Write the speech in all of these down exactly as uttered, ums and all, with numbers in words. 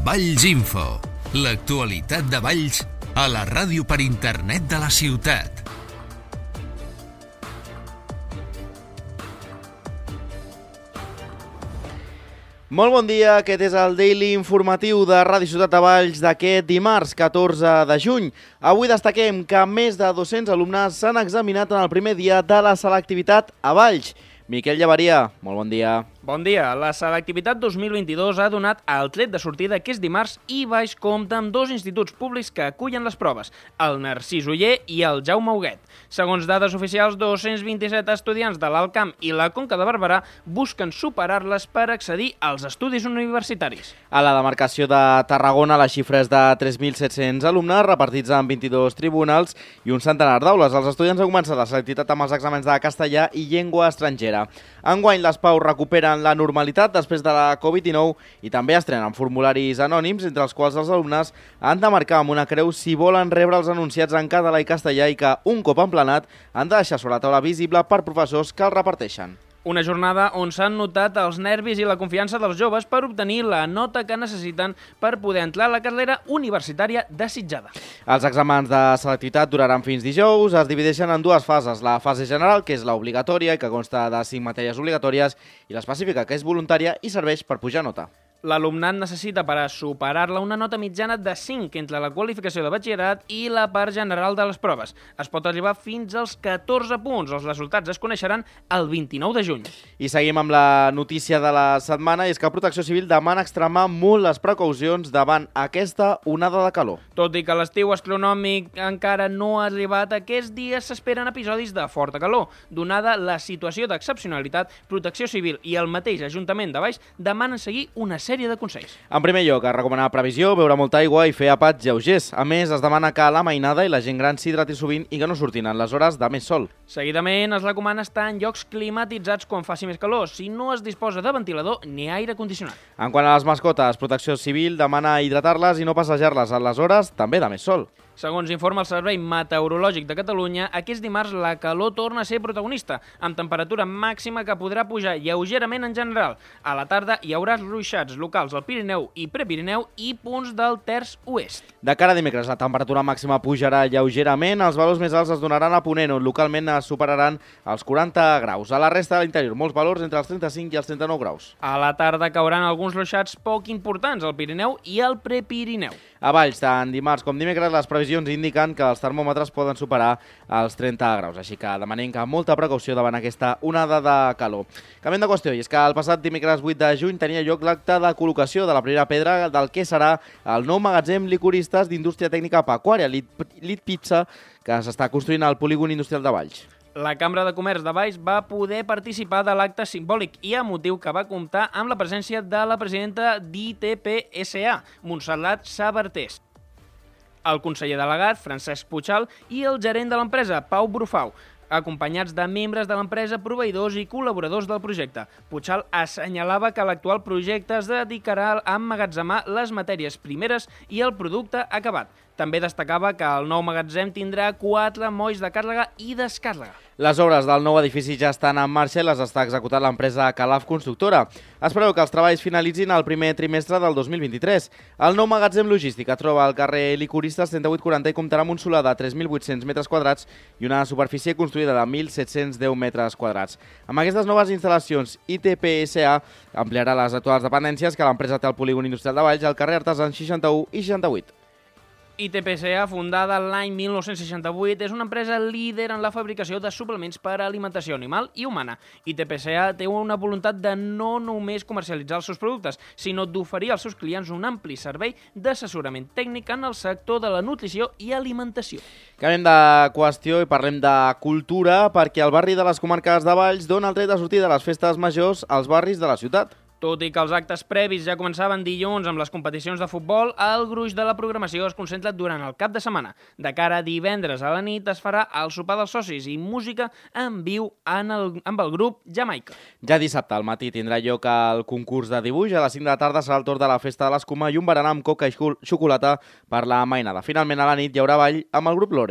Valls Info, l'actualitat de Valls a la ràdio per internet de la ciutat. Molt bon dia, aquest és el Daily Informatiu de Ràdio Ciutat de Valls d'aquest dimarts catorze de juny. Avui destaquem que més de dos-cents alumnes s'han examinat en el primer dia de la selectivitat a Valls. Miquel Llavaria, molt bon dia. Bon dia. La selectivitat dos mil vint-i-dos ha donat el tret de sortida aquest dimarts i Valls compta amb dos instituts públics que acullen les proves, el Narcís Oller i el Jaume Huguet. Segons dades oficials, dos-cents vint-i-set estudiants de l'Alt Camp i la Conca de Barberà busquen superar-les per accedir als estudis universitaris. A la demarcació de Tarragona, la xifra és de tres mil set-cents alumnes repartits en vint-i-dos tribunals i un centenar d'aules. Els estudiants han començat la selectivitat amb els exàmens de castellà i llengua estrangera. Enguany, les P A U recuperen la normalitat després de la covid dinou i també estrenen formularis anònims entre els quals els alumnes han de marcar amb una creu si volen rebre els anunciats en català i castellà i que, un cop emplenat, han de deixar sobre la taula visible per professors que els reparteixen. Una jornada on s'han notat els nervis i la confiança dels joves per obtenir la nota que necessiten per poder entrar a la carrera universitària desitjada. Els exàmens de selectivitat duraran fins dijous, es divideixen en dues fases. La fase general, que és l'obligatòria i que consta de cinc matèries obligatòries, i l'específica, que és voluntària i serveix per pujar nota. L'alumnat necessita per a superar-la una nota mitjana de cinc entre la qualificació de batxillerat i la part general de les proves. Es pot arribar fins als catorze punts. Els resultats es coneixeran el vint-i-nou de juny. I seguim amb la notícia de la setmana, i és que Protecció Civil demana extremar molt les precaucions davant aquesta onada de calor. Tot i que l'estiu astronòmic encara no ha arribat, aquests dies s'esperen episodis de forta calor. Donada la situació d'excepcionalitat, Protecció Civil i el mateix Ajuntament de Valls demanen seguir una sèrie de consells. En primer lloc, es recomana previsió, beure molta aigua i fer àpats lleugers. A més, es demana que la mainada i la gent gran s'hidrati sovint i que no surtin en les hores de més sol. Seguidament, es recomana estar en llocs climatitzats quan faci més calor, si no es disposa de ventilador ni aire condicionat. En quant a les mascotes, Protecció Civil demana hidratar-les i no passejar-les a les hores també de més sol. Segons informa el Servei Meteorològic de Catalunya, aquest dimarts la calor torna a ser protagonista, amb temperatura màxima que podrà pujar lleugerament en general. A la tarda hi haurà ruixats locals al Pirineu i Prepirineu i punts del terç oest. De cara a dimecres, la temperatura màxima pujarà lleugerament, els valors més alts es donaran a Ponent, on localment es superaran els quaranta graus. A la resta de l'interior, molts valors entre els trenta-cinc i els trenta-nou graus. A la tarda cauran alguns ruixats poc importants al Pirineu i al Prepirineu. A Valls, tant dimarts com dimecres, les previsions indiquen que els termòmetres poden superar els trenta graus, així que demanem que molta precaució davant aquesta onada de calor. Canviem de qüestió, i és que el passat dimecres vuit de juny tenia lloc l'acte de col·locació de la primera pedra del que serà el nou magatzem licoristes d'indústria tècnica pecuària, Lit Pizza, que s'està construint al polígon industrial de Valls. La Cambra de Comerç de Valls va poder participar de l'acte simbòlic i emotiu que va comptar amb la presència de la presidenta d'I T P S A, Montserrat Sabartés, el conseller delegat, Francesc Puchal, i el gerent de l'empresa, Pau Brufau, acompanyats de membres de l'empresa, proveïdors i col·laboradors del projecte. Puchal assenyalava que l'actual projecte es dedicarà a emmagatzemar les matèries primeres i el producte acabat. També destacava que el nou magatzem tindrà quatre molls de càrrega i descàrrega. Les obres del nou edifici ja estan en marxa i les està executant l'empresa Calaf Constructora. Es preveu que els treballs finalitzin el primer trimestre del dos mil vint-i-tres. El nou magatzem logístic es troba al carrer Licoristes trenta-vuit quaranta i comptarà amb un solar de tres mil vuit-cents metres quadrats i una superfície construïda de mil set-cents deu metres quadrats. Amb aquestes noves instal·lacions, I T P S A ampliarà les actuals dependències que l'empresa té al polígon industrial de Valls al carrer Artesans seixanta-u i seixanta-vuit. I T P S A, fundada l'any mil nou-cents seixanta-vuit, és una empresa líder en la fabricació de suplements per a alimentació animal i humana. I T P S A té una voluntat de no només comercialitzar els seus productes, sinó d'oferir als seus clients un ampli servei d'assessorament tècnic en el sector de la nutrició i alimentació. Canviem de qüestió i parlem de cultura, perquè el barri de les comarques de Valls dona el tret de sortir de les festes majors als barris de la ciutat. Tot i que els actes previs ja començaven dilluns amb les competicions de futbol, el gruix de la programació es concentra durant el cap de setmana. De cara a divendres a la nit es farà el sopar dels socis i música en viu en el, amb el grup Jamaica. Ja dissabte al matí tindrà lloc el concurs de dibuix, a les cinc de la tarda serà el torn de la festa de l'escuma i un berenar amb coca i xocolata per la mainada. Finalment a la nit hi haurà ball amb el grup Loren.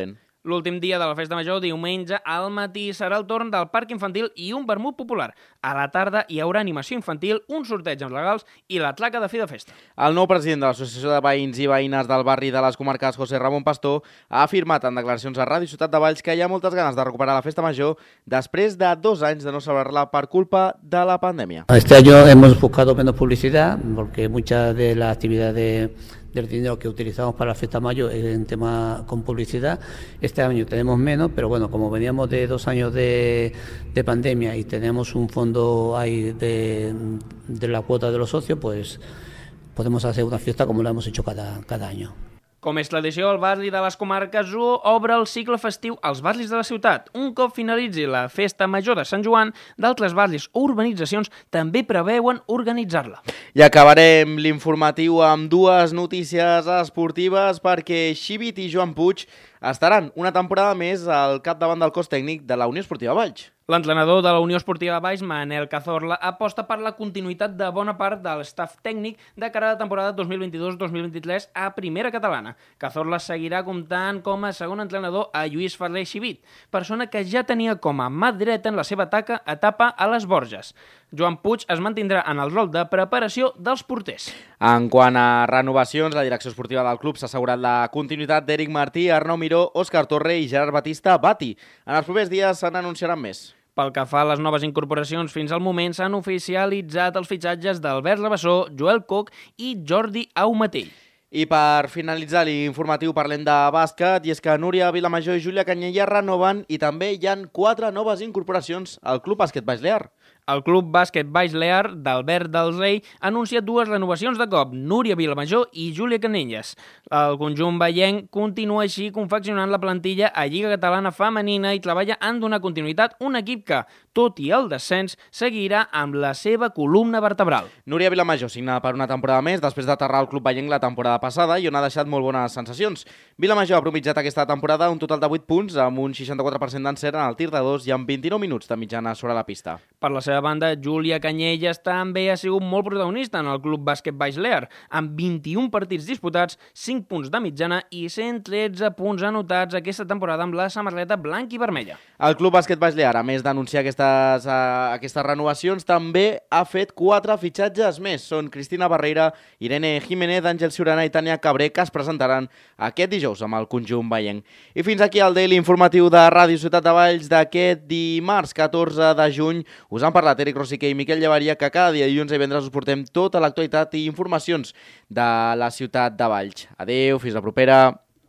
L'últim dia de la festa major, diumenge, al matí, serà el torn del parc infantil i un vermut popular. A la tarda hi haurà animació infantil, un sorteig amb regals i la tlaca de fi de festa. El nou president de l'Associació de Veïns i Veïnes del barri de les Comarques, José Ramon Pastor, ha afirmat en declaracions a Ràdio Ciutat de Valls que hi ha moltes ganes de recuperar la festa major després de dos anys de no celebrar-la per culpa de la pandèmia. Este año hemos buscado menos publicidad porque muchas de las actividades de, del dinero que utilizamos para la fiesta mayor es en tema con publicidad. Este año tenemos menos, pero bueno, como veníamos de dos años de, de pandemia y tenemos un fondo ahí de, de la cuota de los socios, pues podemos hacer una fiesta como lo hemos hecho cada, cada año. Com és tradició, el barri de les Comarques obre el cicle festiu als barris de la ciutat. Un cop finalitzi la festa major de Sant Joan, d'altres barris o urbanitzacions també preveuen organitzar-la. I acabarem l'informatiu amb dues notícies esportives perquè Xivit i Joan Puig estaran una temporada més al capdavant del cos tècnic de la Unió Esportiva Valls. L'entrenador de la Unió Esportiva Valls, Manel Cazorla, aposta per la continuïtat de bona part del staff tècnic de cara a la temporada dos mil vint-i-dos dos mil vint-i-tres a Primera Catalana. Cazorla seguirà comptant com a segon entrenador a Lluís Ferrer Xivit, persona que ja tenia com a mà dreta en la seva taca etapa a les Borges. Joan Puig es mantindrà en el rol de preparació dels porters. En quant a renovacions, la direcció esportiva del club s'ha assegurat la continuïtat d'Eric Martí, Arnau Miró, Òscar Torre i Gerard Batista Bati. En els propers dies se n'anunciaran més. Pel que fa a les noves incorporacions, fins al moment s'han oficialitzat els fitxatges d'Albert Labassó, Joel Coc i Jordi Aumatell. I per finalitzar l'informatiu parlem de bàsquet, i és que Núria Vilamajor i Júlia Canyella renoven i també hi han quatre noves incorporacions al Club Bàsquet Baix Lear. El Club Bàsquet Baix Lear d'Albert del Rei ha anunciat dues renovacions de cop, Núria Vilamajor i Júlia Canyelles. El conjunt veienc continua així confeccionant la plantilla a Lliga Catalana Femenina i treballa en donar continuïtat un equip que, tot i el descens, seguirà amb la seva columna vertebral. Núria Vilamajor signa per una temporada més després d'aterrar al club veienc la temporada passada i on ha deixat molt bones sensacions. Vilamajor ha promitjat aquesta temporada un total de vuit punts amb un seixanta-quatre per cent d'encert en el tir de dos i amb vint-i-nou minuts de mitjana sobre la pista. Per la seva banda, Júlia Canyelles també ha sigut molt protagonista en el Club Bàsquet Baix Lear, amb vint-i-un partits disputats, cinc punts de mitjana i cent tretze punts anotats aquesta temporada amb la samarreta blanca i vermella. El Club Bàsquet Baix Lear, a més d'anunciar aquestes, uh, aquestes renovacions, també ha fet quatre fitxatges més. Són Cristina Barreira, Irene Jiménez, Àngel Ciurana i Tània Cabré, que es presentaran aquest dijous amb el conjunt veienc. I fins aquí el Daily informatiu de Ràdio Ciutat de Valls d'aquest dimarts catorze de juny. Us han parlat Eric Rosiquer i Miquel Llevaria, que cada dia dilluns i divendres us portem tota l'actualitat i informacions de la ciutat de Valls. Adéu, fins la propera.